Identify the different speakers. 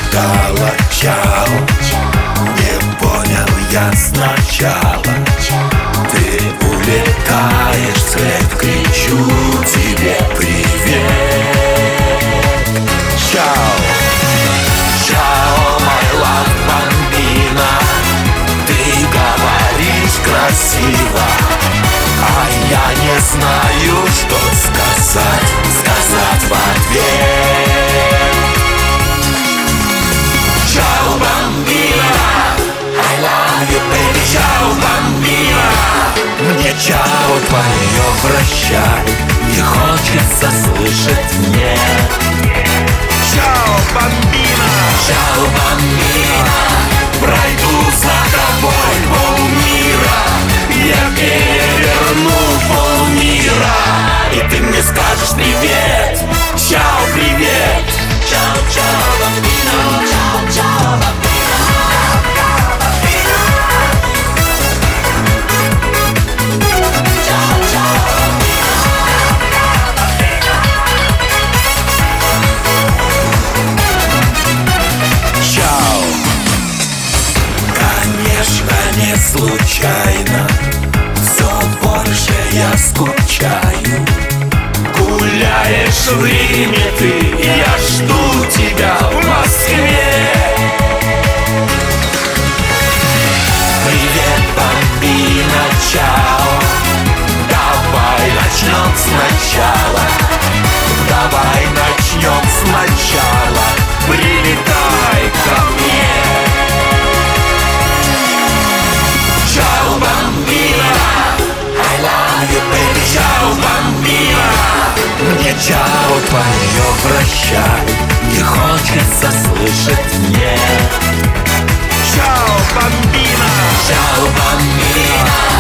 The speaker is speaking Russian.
Speaker 1: сказала чао. Не понял я сначала. Ты улетаешь, вслед кричу тебе привет. Чао, чао, my love, бомбина. Ты говоришь красиво, а я не знаю, что сказать в ответ. Чао, бомбина, I love you, baby, чао, бомбина. Мне чао твое прощай, не хочется слышать мне. Чао, бомбина, чао, бомбина. Пройду за тобой полмира, я переверну полмира, и ты мне скажешь привет. Чао, привет. Чао, чао, бомбина. Чао, чао, бомбина. Не случайно, все больше я скучаю. Гуляешь в Риме ты, я жду тебя в Москве. Привет, бомбина, чао. Давай начнем сначала. Давай начнем сначала. Прилетай ко мне. Чао, бомбина, I love you, baby, чао, бомбина. Мне чао твое прощай, не хочется слышать мне. Чао, бомбина, чао, бомбина.